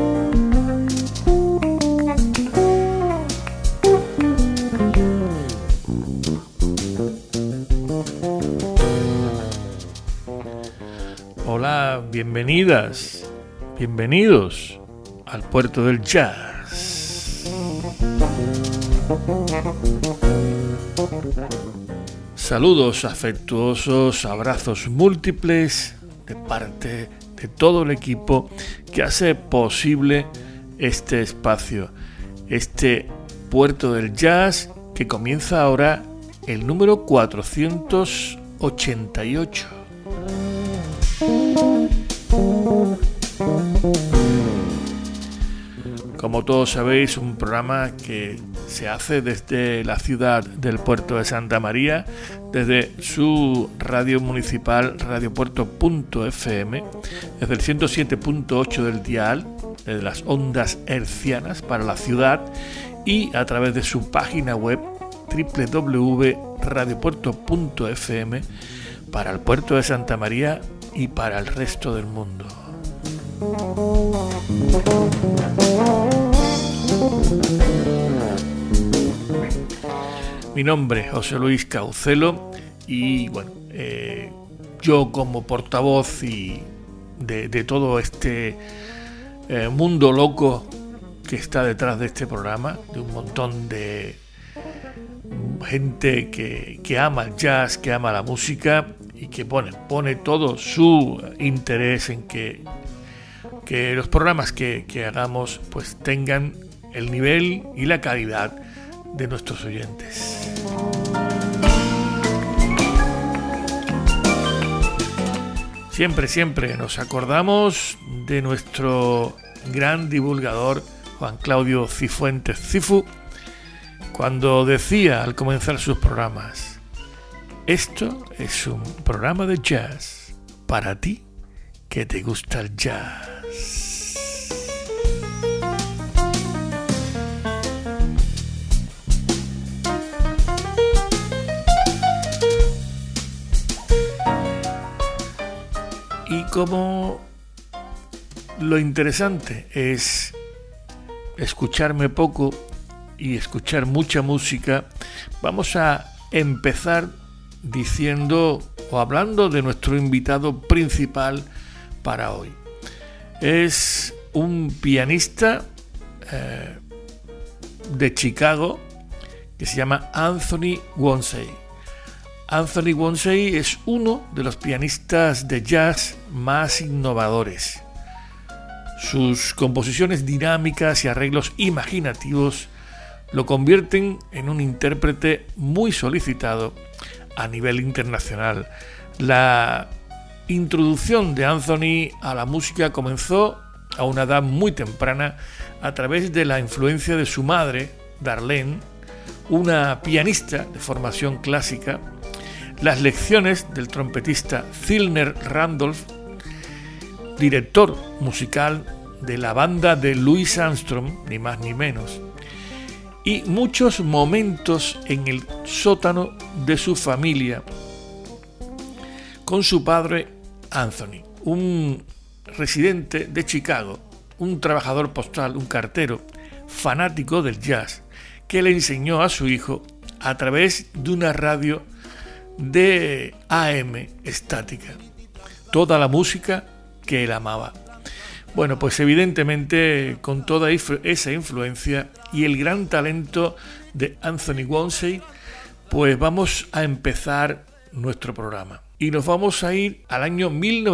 Hola, bienvenidas, bienvenidos al Puerto del Jazz. Saludos afectuosos, abrazos múltiples de parte de todo el equipo que hace posible este espacio, este Puerto del Jazz que comienza ahora el número 488. Como todos sabéis, un programa que se hace desde la ciudad del puerto de Santa María, desde su radio municipal radiopuerto.fm, desde el 107.8 del dial, desde las ondas hercianas para la ciudad y a través de su página web www.radiopuerto.fm para el puerto de Santa María y para el resto del mundo. Mi nombre es José Luis Caucelo y bueno, yo como portavoz y de todo este mundo loco que está detrás de este programa, de un montón de gente que ama el jazz, que ama la música y que pone todo su interés en que los programas que hagamos pues tengan el nivel y la calidad de nuestros oyentes. Siempre nos acordamos de nuestro gran divulgador Juan Claudio Cifuentes Cifu, cuando decía al comenzar sus programas: esto es un programa de jazz para ti que te gusta el jazz. Y como lo interesante es escucharme poco y escuchar mucha música, vamos a empezar diciendo o hablando de nuestro invitado principal para hoy. Es un pianista de Chicago que se llama Anthony Wonsey. Anthony Wonsey es uno de los pianistas de jazz más innovadores. Sus composiciones dinámicas y arreglos imaginativos lo convierten en un intérprete muy solicitado a nivel internacional. La introducción de Anthony a la música comenzó a una edad muy temprana a través de la influencia de su madre, Darlene, una pianista de formación clásica, las lecciones del trompetista Zilner Randolph, director musical de la banda de Louis Armstrong, ni más ni menos, y muchos momentos en el sótano de su familia con su padre Anthony, un residente de Chicago, un trabajador postal, un cartero, fanático del jazz, que le enseñó a su hijo a través de una radio de AM estática toda la música que él amaba. Bueno, pues evidentemente con toda esa influencia y el gran talento de Anthony Wonsey, pues vamos a empezar nuestro programa. Y nos vamos a ir al año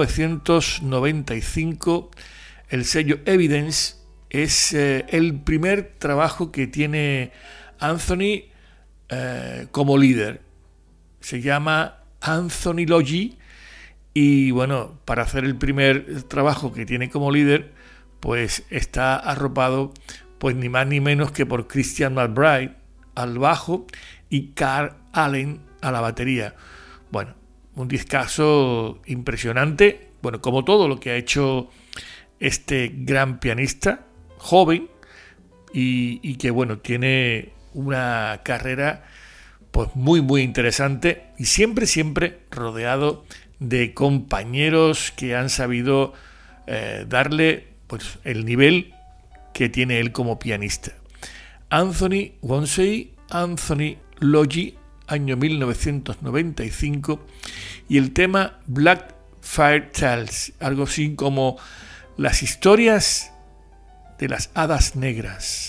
1995. El sello Evidence es el primer trabajo que tiene Anthony como líder. Se llama Anthonylogy. Y bueno, para hacer el primer trabajo que tiene como líder, pues está arropado pues ni más ni menos que por Christian McBride al bajo y Carl Allen a la batería. Bueno, un discazo impresionante, bueno, como todo lo que ha hecho este gran pianista, joven, y que bueno, tiene una carrera pues muy interesante y siempre rodeado de compañeros que han sabido darle pues el nivel que tiene él como pianista. Anthony Wonsey, Anthony Logie, año 1995, y el tema Black Fire Tales, algo así como las historias de las hadas negras.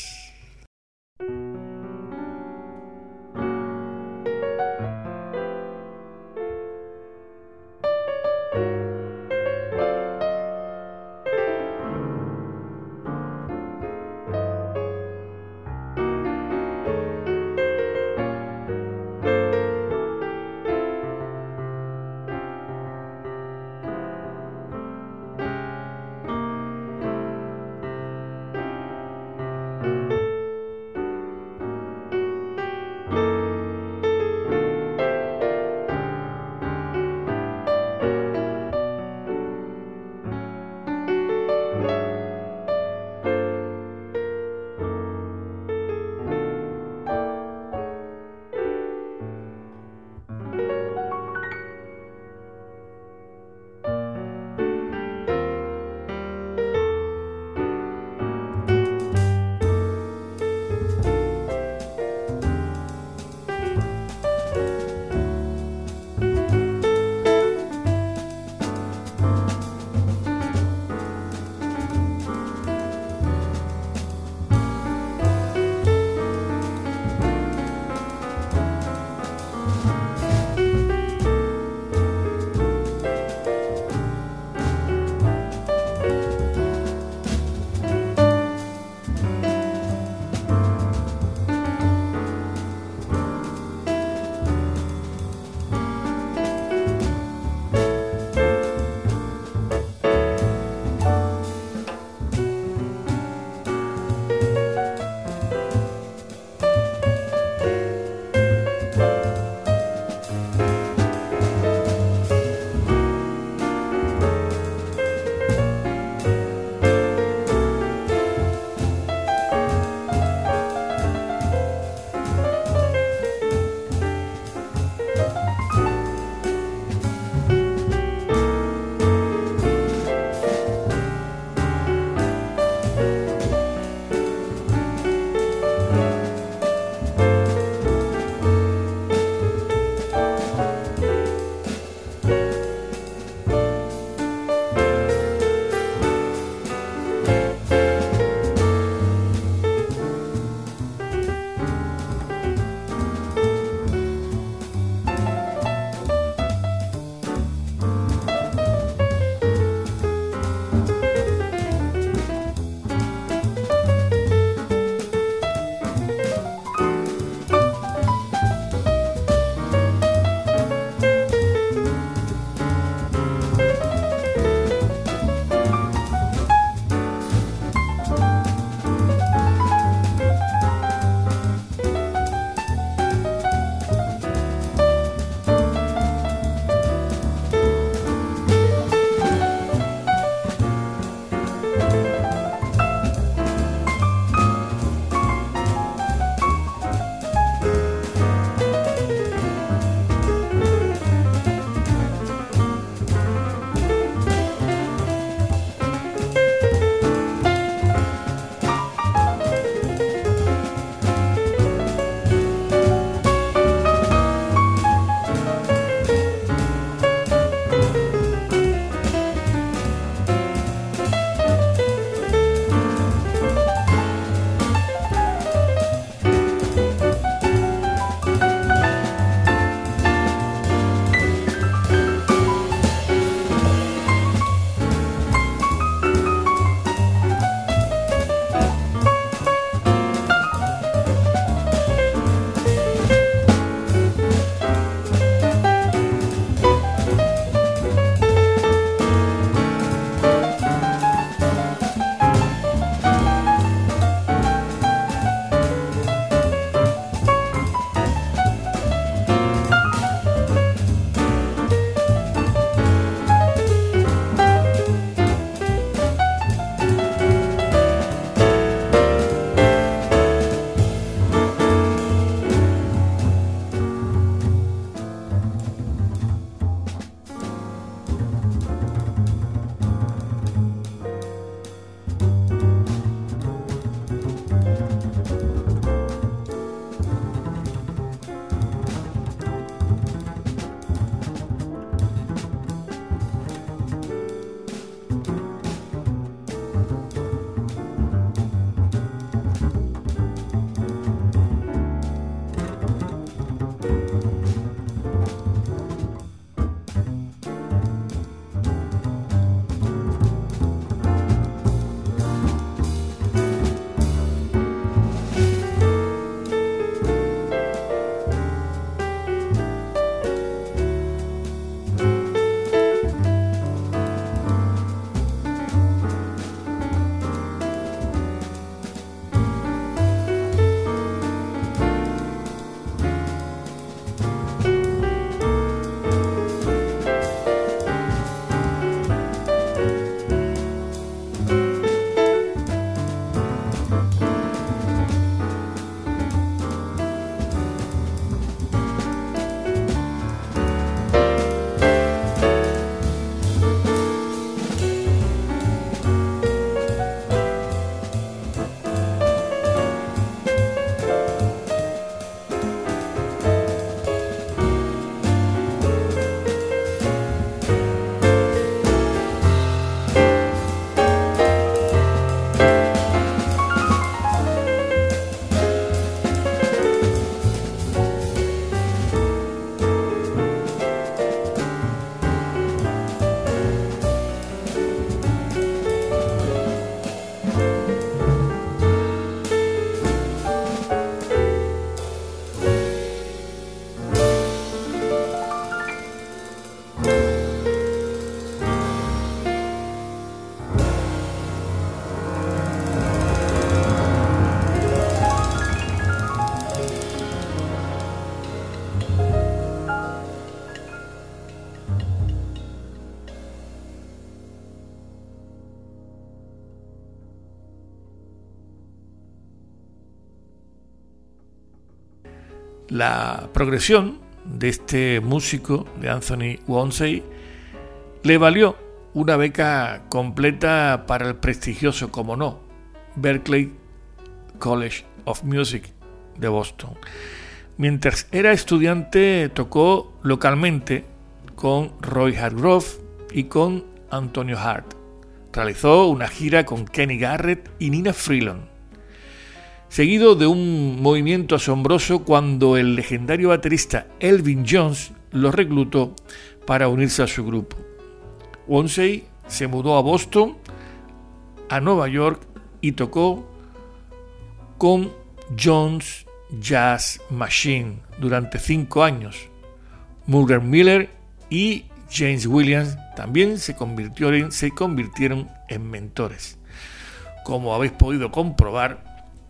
La progresión de este músico, de Anthony Wonsey, le valió una beca completa para el prestigioso, como no, Berklee College of Music de Boston. Mientras era estudiante, tocó localmente con Roy Hargrove y con Antonio Hart. Realizó una gira con Kenny Garrett y Nina Freeland, seguido de un movimiento asombroso cuando el legendario baterista Elvin Jones lo reclutó para unirse a su grupo. Wonsey se mudó a Boston, a Nueva York, y tocó con Jones Jazz Machine durante 5 años. Murray Miller y James Williams también se convirtieron en mentores. Como habéis podido comprobar,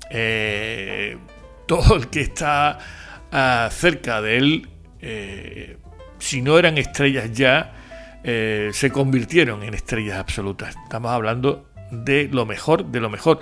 todo el que está cerca de él, si no eran estrellas ya, se convirtieron en estrellas absolutas. Estamos hablando de lo mejor de lo mejor.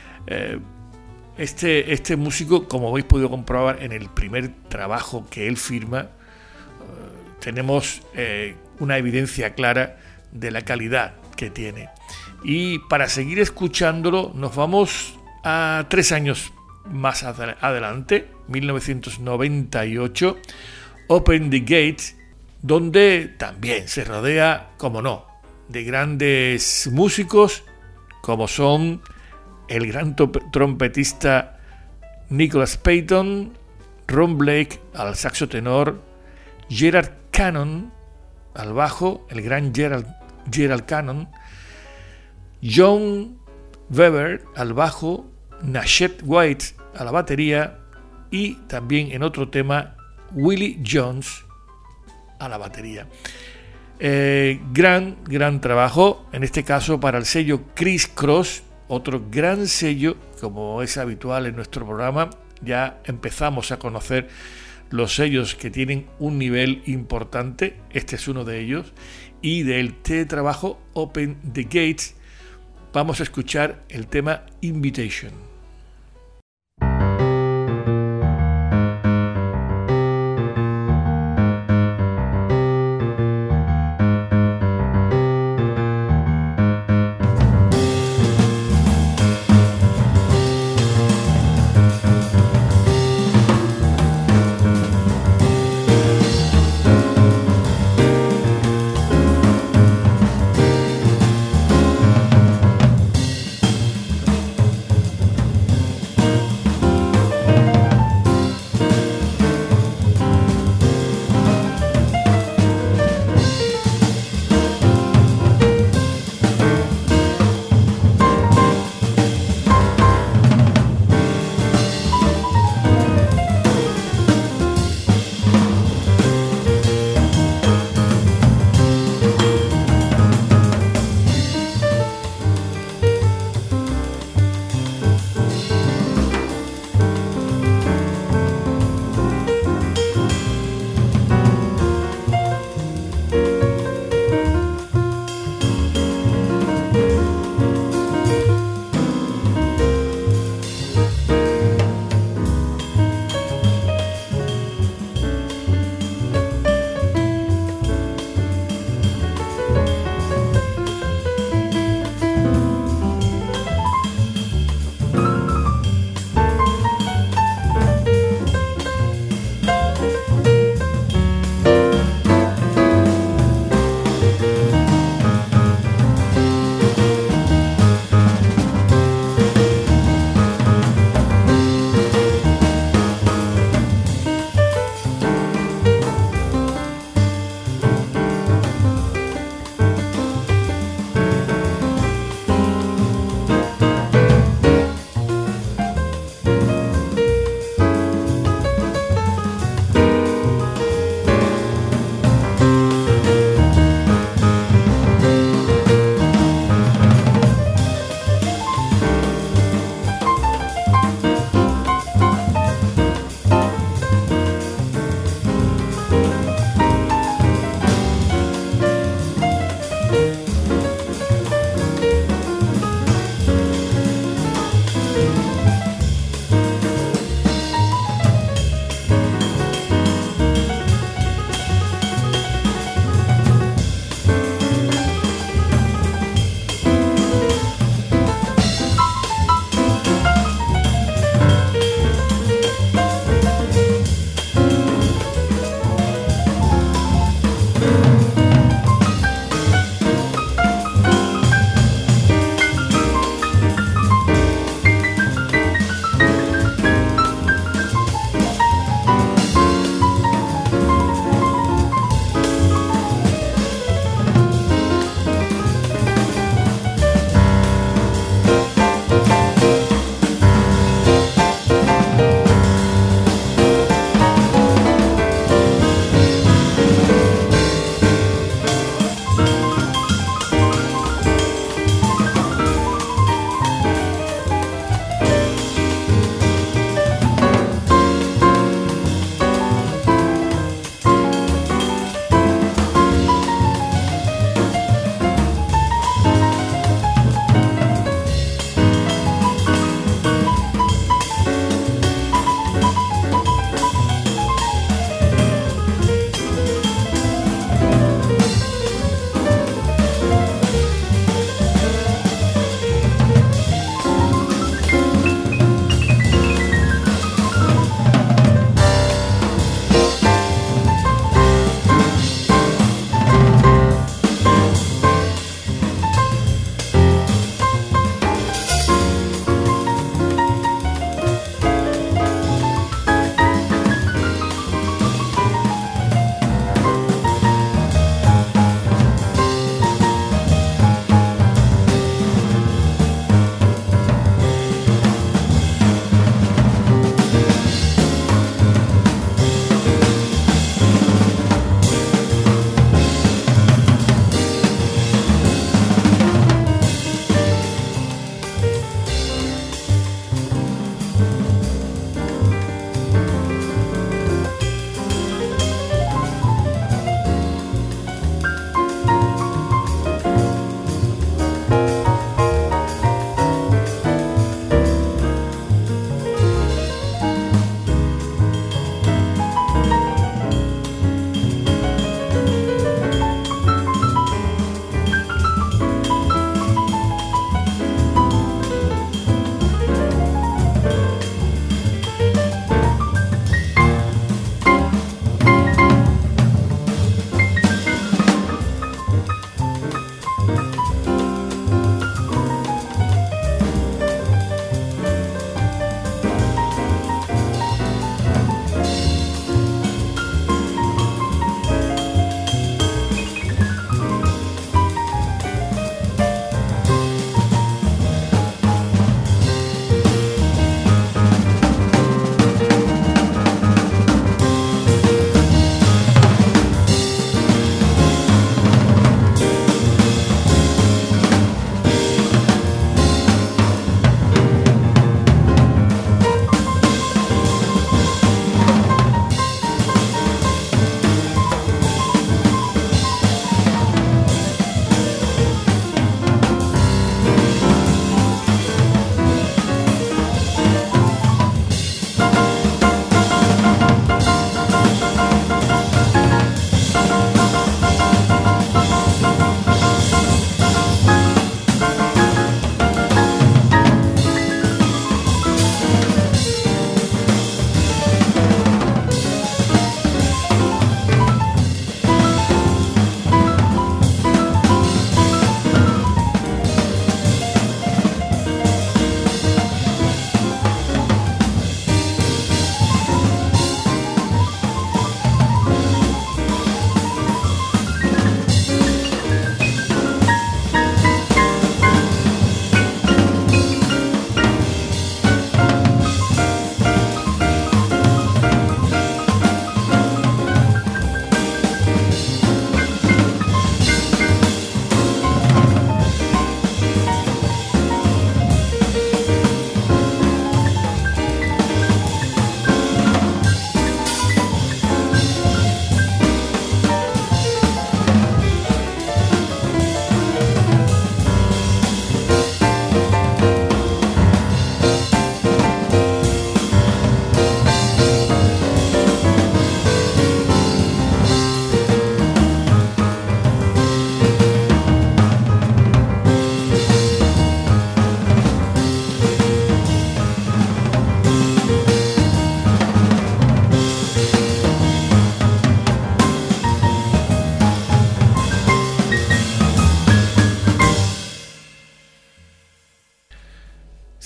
Este músico, como habéis podido comprobar en el primer trabajo que él firma, tenemos una evidencia clara de la calidad que tiene. Y para seguir escuchándolo nos vamos a 3 años más adelante, 1998, Open the Gates, donde también se rodea, como no, de grandes músicos como son el gran trompetista Nicholas Payton, Ron Blake al saxo tenor, Gerald Cannon al bajo, el gran Gerald Cannon, John Weber al bajo, Nachette White a la batería y también en otro tema Willie Jones a la batería. Gran trabajo, en este caso para el sello Criss Cross, otro gran sello, como es habitual en nuestro programa. Ya empezamos a conocer los sellos que tienen un nivel importante, este es uno de ellos, y del trabajo Open the Gates vamos a escuchar el tema Invitation.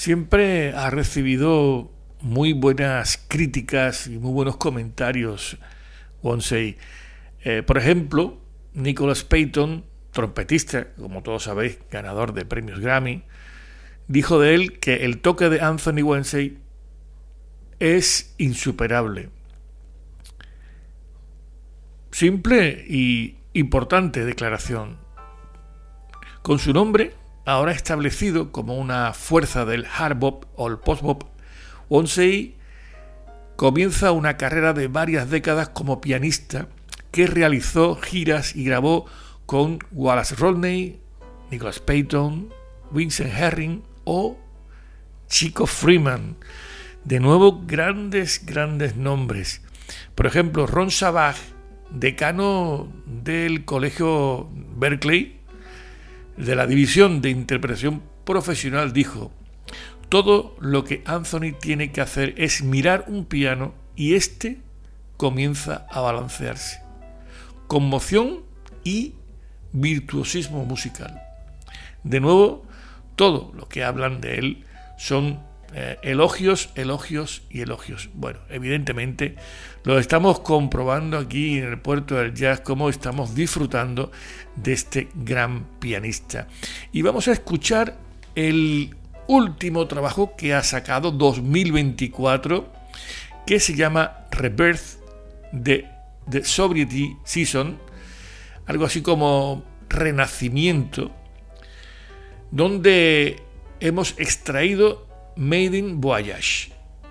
siempre ha recibido muy buenas críticas y muy buenos comentarios Wonsei. Por ejemplo, Nicholas Payton, trompetista, como todos sabéis, ganador de premios Grammy, dijo de él que el toque de Anthony Wonsei es insuperable. Simple y importante declaración. Con su nombre, ahora establecido como una fuerza del hard bop o el post bop, Wonsei comienza una carrera de varias décadas como pianista que realizó giras y grabó con Wallace Rodney, Nicholas Payton, Vincent Herring o Chico Freeman. De nuevo, grandes nombres. Por ejemplo, Ron Savage, decano del Colegio Berklee, de la División de Interpretación Profesional, dijo: todo lo que Anthony tiene que hacer es mirar un piano y éste comienza a balancearse. Conmoción y virtuosismo musical. De nuevo, todo lo que hablan de él son elogios y elogios. Bueno, evidentemente lo estamos comprobando aquí en el Puerto del Jazz, cómo estamos disfrutando de este gran pianista. Y vamos a escuchar el último trabajo que ha sacado 2024, que se llama Rebirth de The Sobriety Season, algo así como renacimiento, donde hemos extraído Maiden Voyage,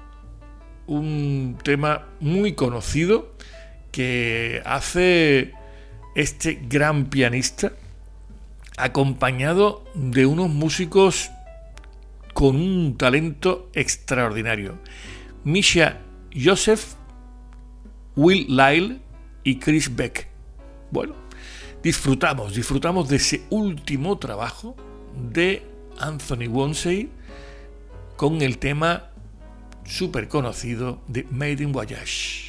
un tema muy conocido que hace este gran pianista, acompañado de unos músicos con un talento extraordinario: Misha Joseph, Will Lyle y Chris Beck. Bueno, disfrutamos de ese último trabajo de Anthony Wonsei con el tema súper conocido de Maiden Voyage.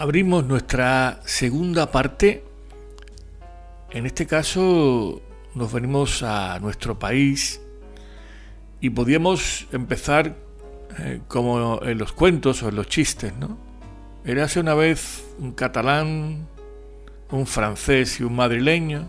abrimos nuestra segunda parte. En este caso nos venimos a nuestro país y podíamos empezar como en los cuentos o en los chistes, ¿no? Érase una vez un catalán, un francés y un madrileño.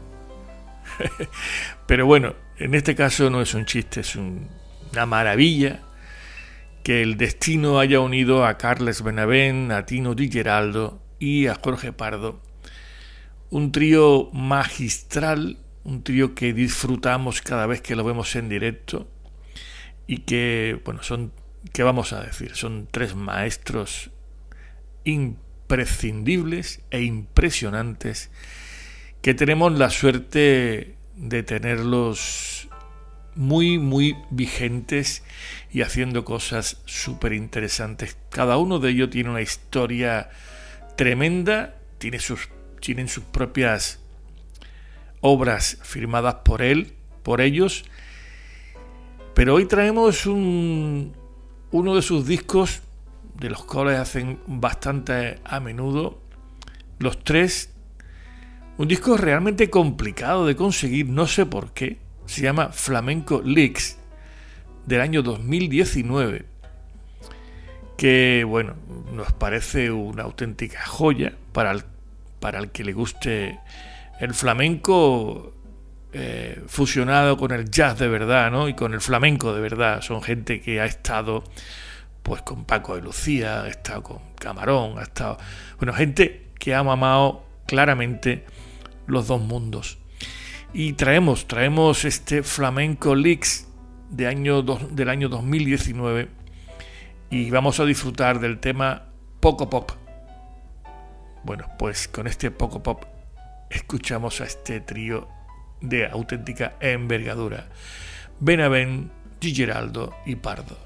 Pero bueno, en este caso no es un chiste, es una maravilla que el destino haya unido a Carles Benavent, a Tino Di Geraldo y a Jorge Pardo. Un trío magistral, un trío que disfrutamos cada vez que lo vemos en directo y que, bueno, ¿qué vamos a decir? Son tres maestros imprescindibles e impresionantes que tenemos la suerte de tenerlos muy, muy vigentes y haciendo cosas súper interesantes. Cada uno de ellos tiene una historia tremenda, tienen sus propias obras firmadas por ellos, pero hoy traemos uno de sus discos, de los cuales hacen bastante a menudo, los tres. Un disco realmente complicado de conseguir, no sé por qué. Se llama Flamenco Licks, del año 2019, que, bueno, nos parece una auténtica joya para el que le guste el flamenco fusionado con el jazz de verdad, ¿no? Y con el flamenco de verdad. Son gente que ha estado pues con Paco de Lucía, ha estado con Camarón, ha estado... Bueno, gente que ha mamado claramente los dos mundos. Y traemos este Flamenco Licks del año 2019 y vamos a disfrutar del tema Poco Pop. Bueno, pues con este Poco Pop escuchamos a este trío de auténtica envergadura: Benavent, Di Geraldo y Pardo.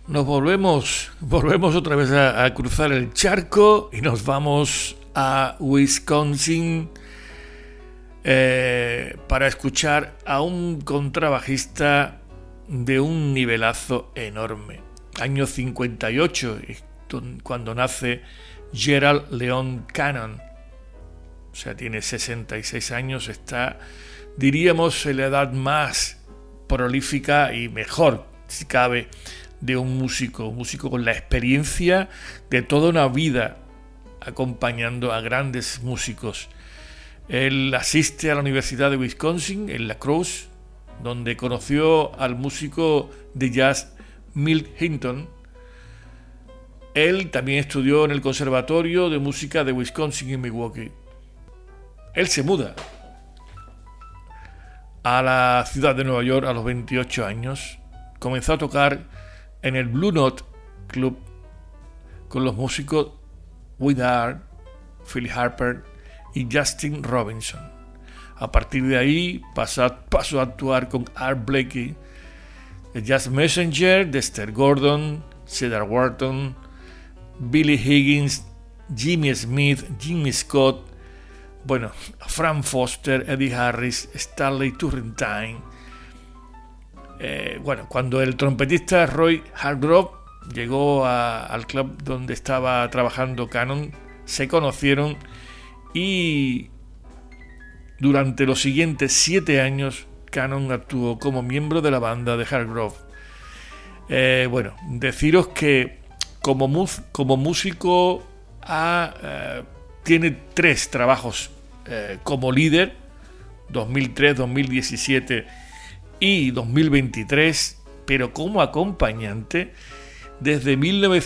Volvemos otra vez a cruzar el charco y nos vamos a Wisconsin para escuchar a un contrabajista de un nivelazo enorme. Año 58, cuando nace Gerald Leon Cannon. O sea, tiene 66 años, está, diríamos, en la edad más prolífica y mejor, si cabe, de un músico con la experiencia de toda una vida acompañando a grandes músicos. Él asiste a la Universidad de Wisconsin, en La Crosse, donde conoció al músico de jazz Milt Hinton. Él también estudió en el Conservatorio de Música de Wisconsin en Milwaukee. Él se muda a la ciudad de Nueva York a los 28 años. Comenzó a tocar en el Blue Note Club con los músicos Willard, Phil Harper y Justin Robinson. A partir de ahí pasó a actuar con Art Blakey, The Jazz Messenger, Dexter Gordon, Cedar Wharton, Billy Higgins, Jimmy Smith, Jimmy Scott, Frank Foster, Eddie Harris, Stanley Turrentine. Cuando el trompetista Roy Hargrove llegó al club donde estaba trabajando Cannon, se conocieron y durante los siguientes 7 años Cannon actuó como miembro de la banda de Hargrove. Deciros que como músico tiene 3 trabajos como líder, 2003, 2017 y 2023, pero como acompañante desde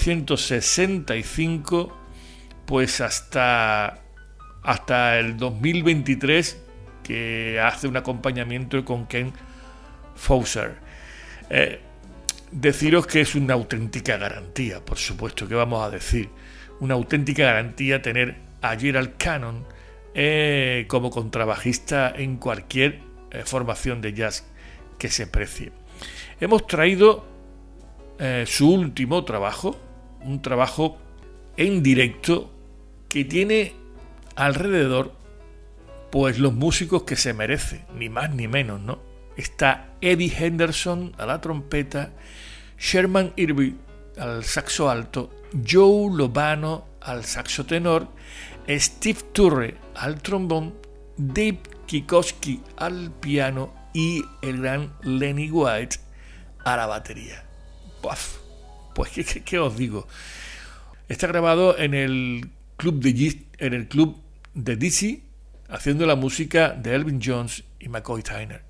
1965 pues hasta el 2023, que hace un acompañamiento con Ken Fowler. Deciros que es una auténtica garantía, por supuesto, que vamos a decir, una auténtica garantía tener a Gerald Cannon como contrabajista en cualquier formación de jazz que se precie. Hemos traído su último trabajo, un trabajo en directo que tiene alrededor pues los músicos que se merece, ni más ni menos, ¿no? Está Eddie Henderson a la trompeta, Sherman Irby al saxo alto, Joe Lovano al saxo tenor, Steve Turre al trombón, Dave Kikoski al piano y el gran Lenny White a la batería. ¡Puf! Pues ¿qué os digo? Está grabado en el club de DC, haciendo la música de Elvin Jones y McCoy Tyner.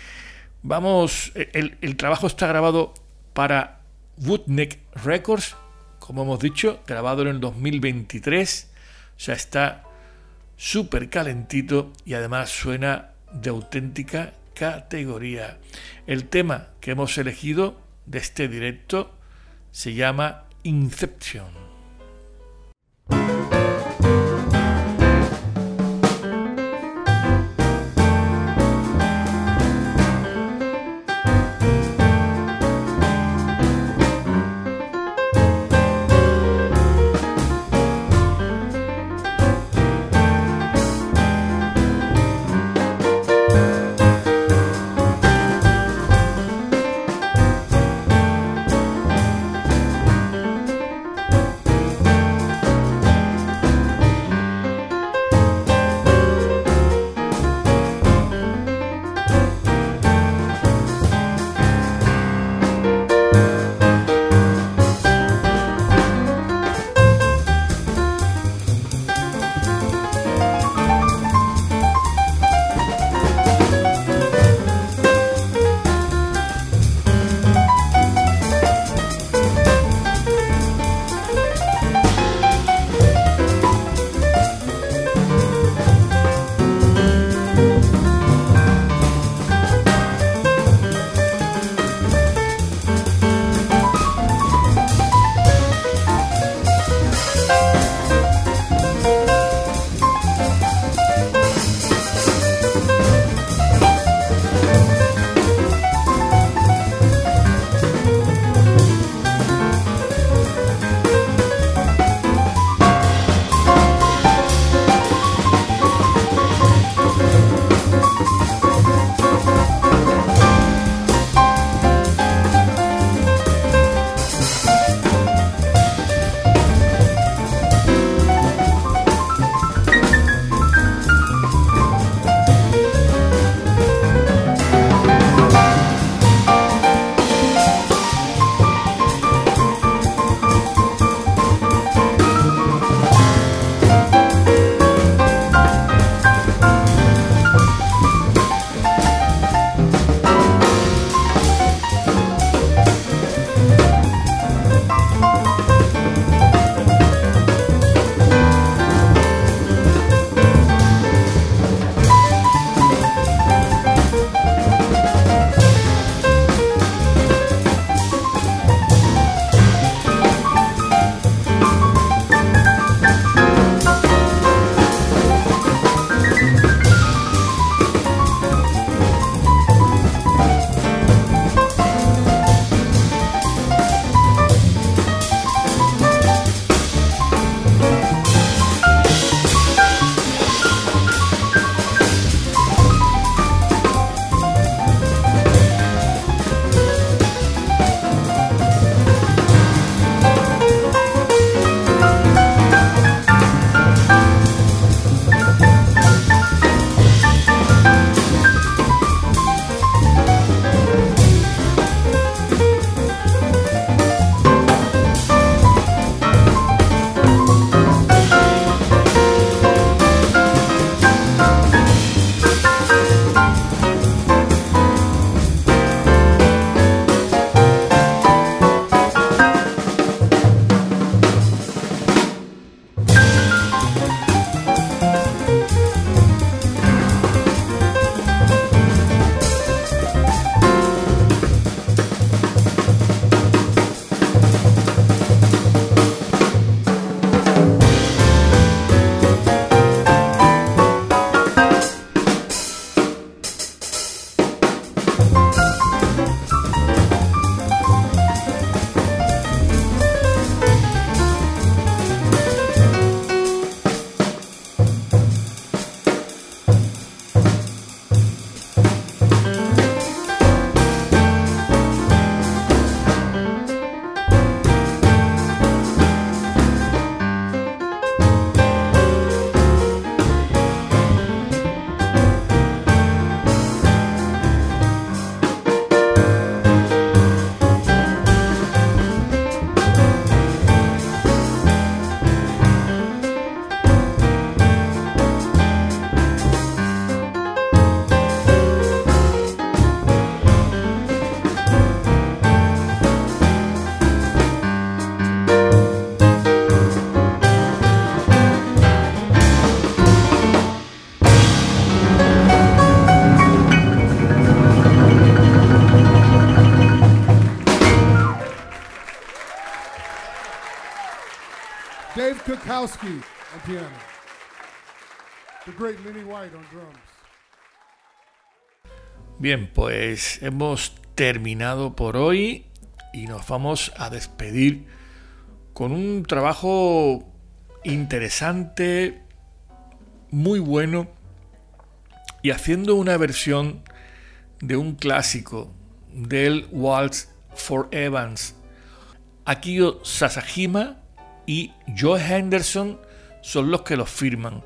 El trabajo está grabado para Woodneck Records, como hemos dicho, grabado en el 2023. O sea, está súper calentito y además suena de auténtica categoría. El tema que hemos elegido de este directo se llama Inception. Kukowski on piano. The great Lenny White on drums. Bien, pues hemos terminado por hoy y nos vamos a despedir con un trabajo interesante, muy bueno, y haciendo una versión de un clásico del Waltz for Evans. Akio Sasajima y Joe Henderson son los que los firman.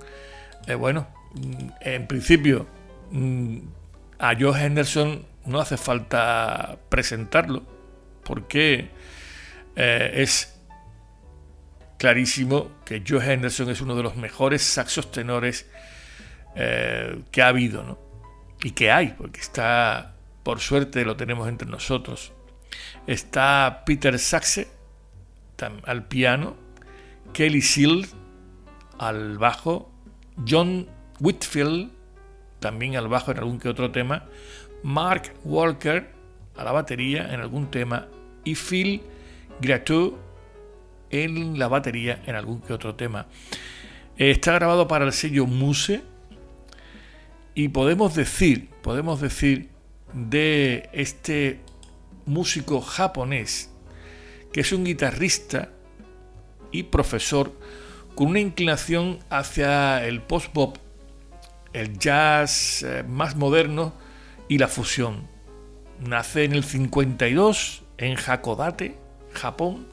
En principio a Joe Henderson no hace falta presentarlo porque es clarísimo que Joe Henderson es uno de los mejores saxos tenores que ha habido, ¿no? Y que hay, porque está, por suerte lo tenemos entre nosotros. Está Peter Saxe al piano, Kelly Seal al bajo, John Whitfield también al bajo en algún que otro tema, Mark Walker a la batería en algún tema y Phil Gratou en la batería en algún que otro tema. Está grabado para el sello Muse y podemos decir de este músico japonés que es un guitarrista y profesor con una inclinación hacia el post-bop, el jazz más moderno y la fusión. Nace en el 52 en Hakodate, Japón.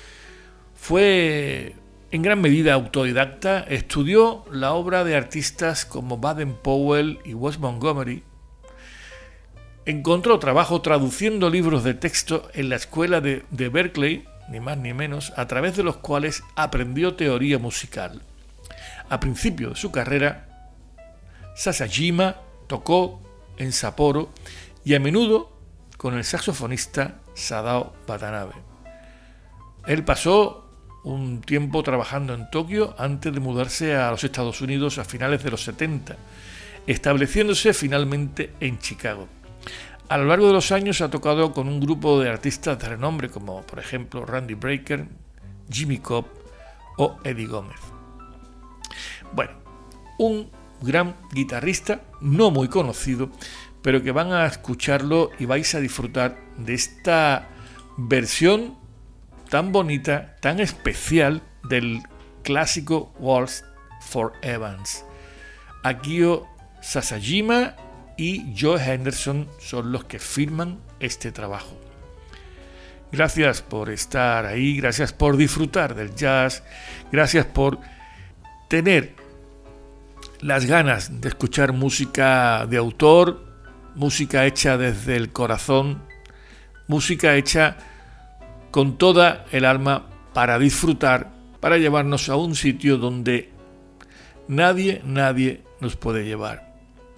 Fue en gran medida autodidacta, estudió la obra de artistas como Baden-Powell y Wes Montgomery. Encontró trabajo traduciendo libros de texto en la escuela de Berkeley, ni más ni menos, a través de los cuales aprendió teoría musical. A principio de su carrera, Sasajima tocó en Sapporo y a menudo con el saxofonista Sadao Watanabe. Él pasó un tiempo trabajando en Tokio antes de mudarse a los Estados Unidos a finales de los 70, estableciéndose finalmente en Chicago. A lo largo de los años ha tocado con un grupo de artistas de renombre como por ejemplo Randy Brecker, Jimmy Cobb o Eddie Gómez. Bueno, un gran guitarrista, no muy conocido, pero que van a escucharlo y vais a disfrutar de esta versión tan bonita, tan especial del clásico Waltz for Evans. Akio Sasajima y Joe Henderson son los que firman este trabajo. Gracias por estar ahí, gracias por disfrutar del jazz, gracias por tener las ganas de escuchar música de autor, música hecha desde el corazón, música hecha con toda el alma para disfrutar, para llevarnos a un sitio donde nadie nos puede llevar.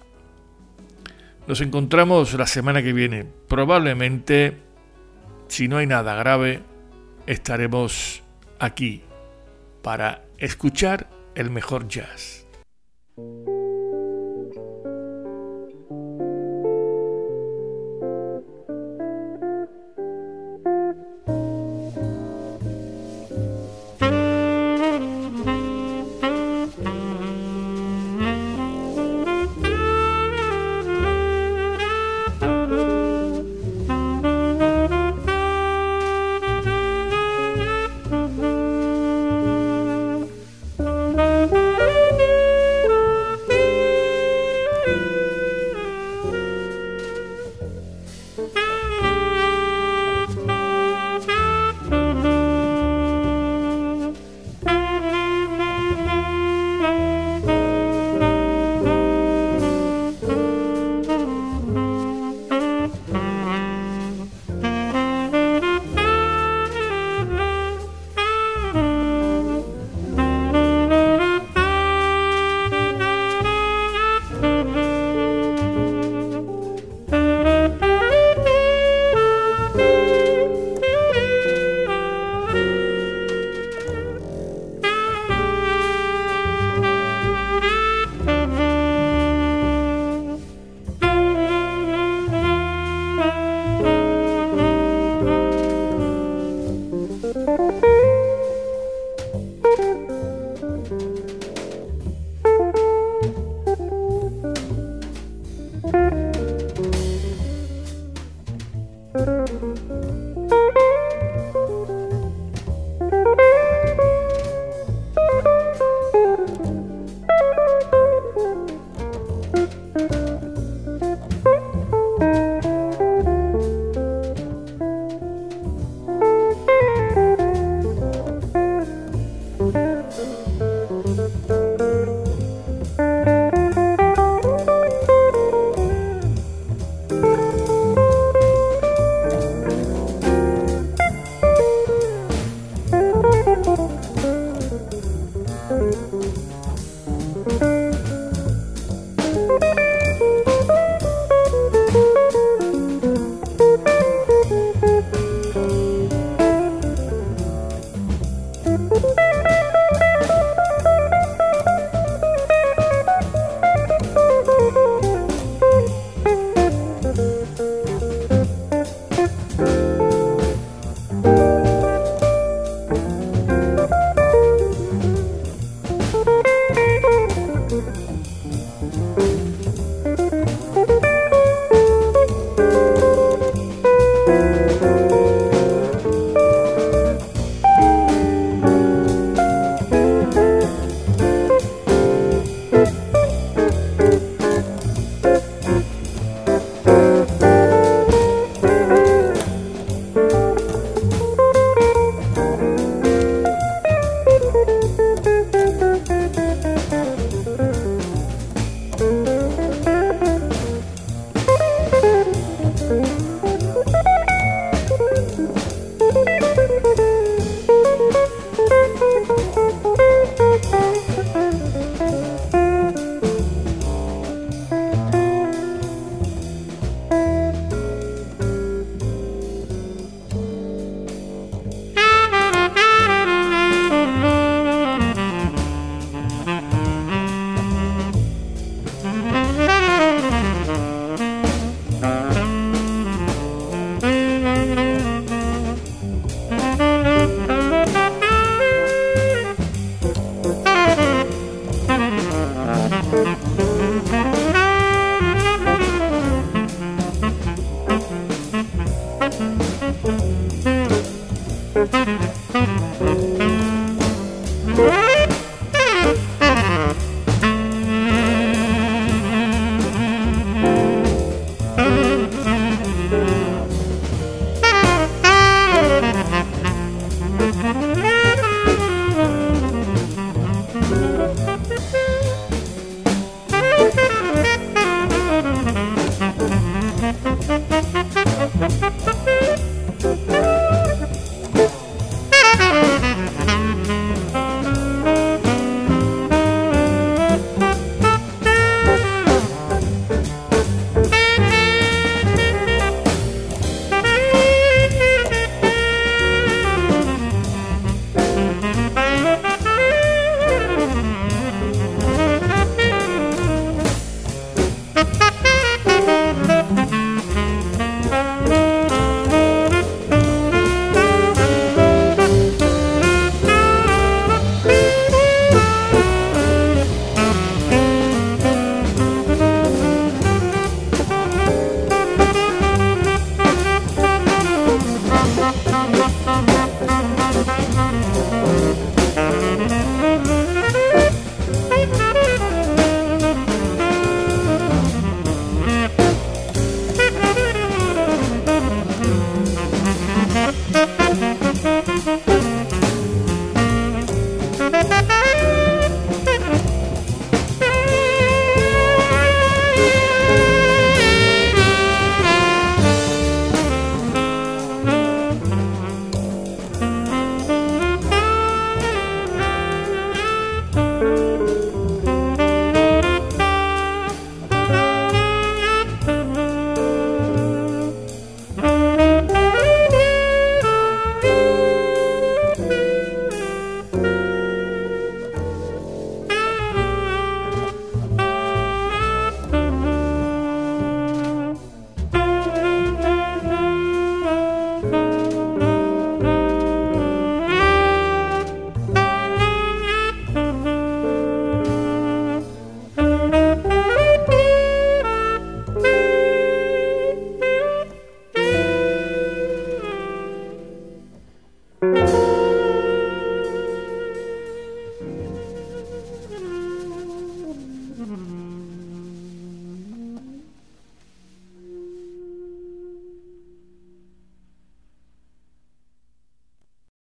Nos encontramos la semana que viene. Probablemente, si no hay nada grave, estaremos aquí para escuchar el mejor jazz.